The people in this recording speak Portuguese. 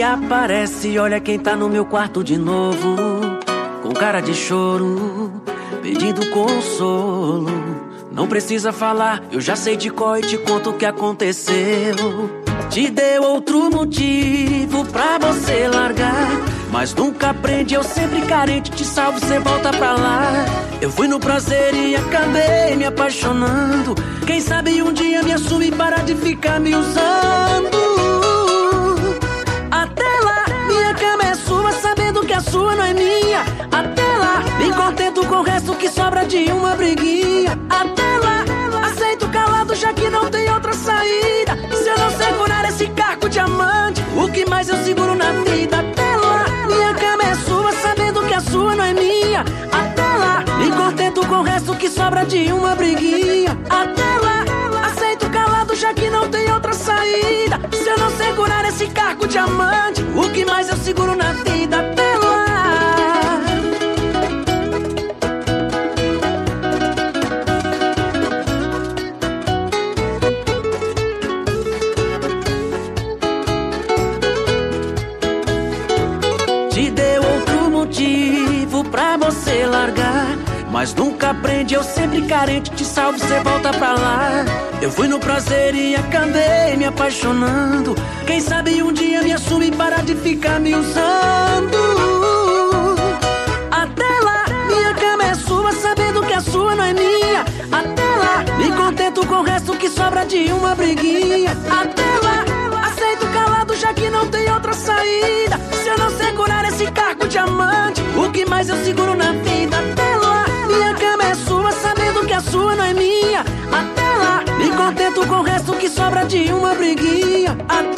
aparece, olha quem tá no meu quarto de novo, com cara de choro, pedindo consolo. Não precisa falar, eu já sei de cor e te conto o que aconteceu. Te deu outro motivo pra você largar, mas nunca aprende, eu sempre carente, te salvo, cê volta pra lá. Eu fui no prazer e acabei me apaixonando. Quem sabe um dia me assume e parar de ficar me usando. Até lá, minha cama é sua, sabendo que a sua não é minha. Até lá, me contento com o resto que sobra de uma briguinha. Até lá, aceito calado já que não tem outra saída. Se eu não segurar esse caco de amante, o que mais eu seguro na vida? Até lá, minha cama é sua, sabendo que a sua não é minha. Até lá, me contento com o resto que sobra de uma briguinha. Até lá, aceito calado já que não tem outra saída. Se eu não segurar esse cargo de amante, o que mais eu seguro na vida? Até lá. Te deu outro motivo pra você largar, mas nunca aprende, eu sempre carente, te salvo, cê volta pra lá. Eu fui no prazer e acabei me apaixonando. Quem sabe um dia me assume e parar de ficar me usando. Até lá, minha cama é sua, sabendo que a sua não é minha. Até lá, me contento com o resto que sobra de uma briguinha. Até lá, aceito calado já que não tem outra saída. Se eu não segurar esse cargo de amante, o que mais eu seguro na vida? Até lá, minha cama é sua, sabendo que a sua não é minha. Até lá, me contento com o resto que sobra de uma briguinha. Até